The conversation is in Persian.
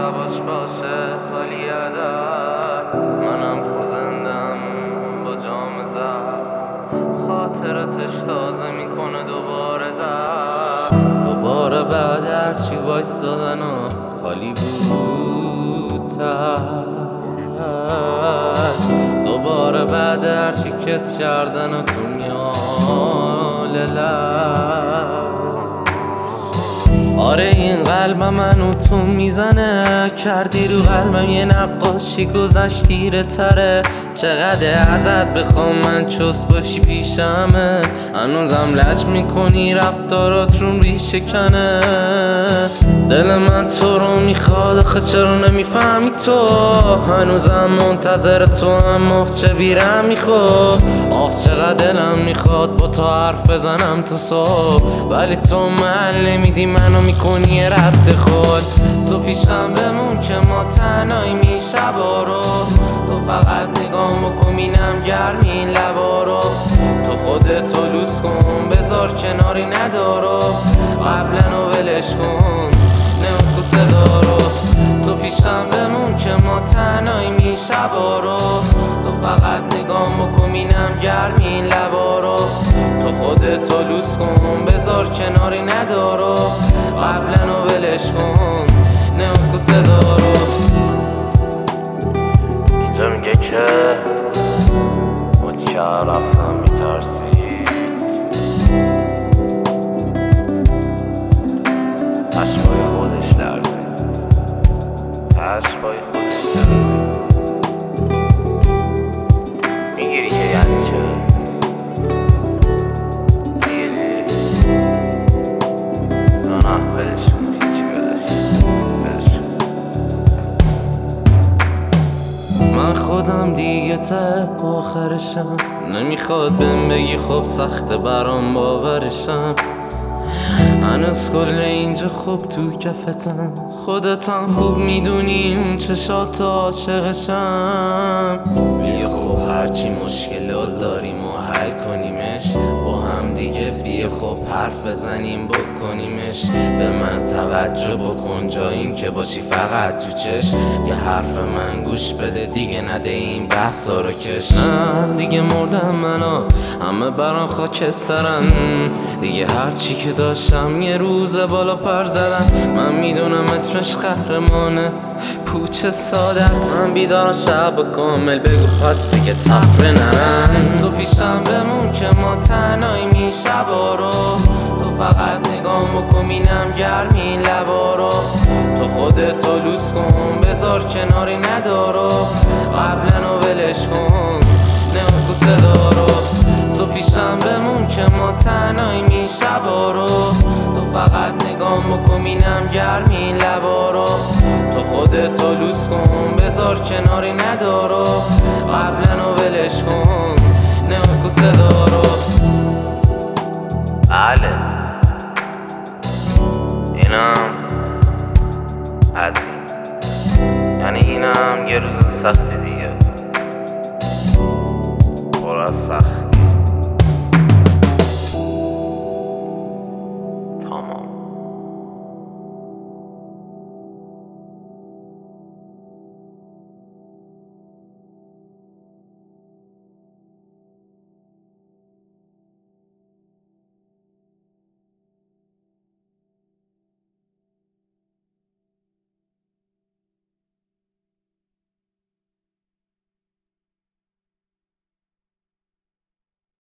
شباش باشه خالی عدد، منم خوزندم با جام زد، خاطرتش تازه میکنه دوباره دوباره بعد هرچی وایستادن و خالی بود تش، دوباره بعد هرچی کس کردن و تو میال لب. آره این قلب منو تو میزنه، کردی رو قلبم یه نقاشی گذشتی ره تره، چقدر ازت بخوام من چوس باشی پیشمه، هنوزم لج میکنی رفتارات رو ریشه کنه، دل من تو رو میخواد آخه چرا نمیفهمی تو، هنوزم منتظر تو اما چه بیرم میخواد، آخ چقدر دلم میخواد با تو حرف بزنم تو صبح، ولی تو محل نمیدی منو میکنی رد خود، تو پیشم بمون که ما تنهاییم این شبا رو، تو فقط نگام بکن بینم گرمی این لبا رو، تو خودتو لوس کن بذار کناری ندارو، قبلا و ولش کن نمکو صدا رو، تو پیشم بمون که ما تنهاییم این شبا رو، تو فقط نگام بکن بینم گرمی این لبا رو، تو خودتو لوس کن بذار کناری ندارو، قبلا و ولش کن نمکو صدا رو. اینجا میگه که با چه رفتم میترسی، پشمای خودش لرزه، پشمای خودش لرزه، میگیری که یعنی چه؟ میگیری؟ نه ولش کن، هیچی ولش کن. من خودم دیگه ته آخرشم، نمیخواد بهم بگی خب سخته برام باورشم، هنوز کل اینجا خوب تو کفتم، خودتم خوب میدونی اون چشات عاشقشم، بیا خب هرچی مشکلات داریم و حل کنیمش با هم دیگه، بیا خب حرف بزنیم بکنیمش، به من توجه بکن جاییم که باشی فقط تو چشم، یه حرف من گوش بده دیگه نده این بحثا رو کش، نه دیگه مردم منو همه برام خاکسترن، دیگه هرچی که داشتم یه روز بالا پر زدن، من میدونم اسمش قهرمانه پوچ ساده است، من بیدار شب کامل بگو خواستی که تفره نرن، تو پیشم بمون که ما تنهاییم این شبا رو، تو فقط نگام بکن بینم گرمی این لبا رو، تو خودتو لوس کن بذار کناری ندارو، قبلا و ولش کن نمکو صدا رو، تو پیشم بمون که ما تنهاییم این شبا رو، تو فقط نگام بکن بینم گرمی این لبا رو، تو خودتو لوس کن بذار کناری ندارو، قبلا و ولش کن نمکو صدا رو. بله اینم از این، یعنی اینم یه روز سختی دیگه، پر از سخت